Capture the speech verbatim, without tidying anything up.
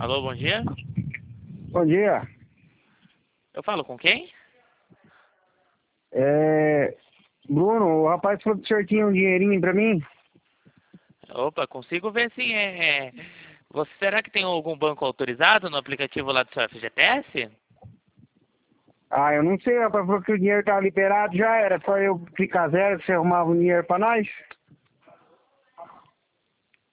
Alô, bom dia. Bom dia. Eu falo com quem? É... Bruno, o rapaz falou que o senhor tinha um dinheirinho pra mim. Opa, consigo ver sim. É... Você, será que tem algum banco autorizado no aplicativo lá do seu F G T S? Ah, eu não sei, o rapaz falou que o dinheiro tava liberado, já era. Só eu clicar zero que você arrumava um dinheiro pra nós.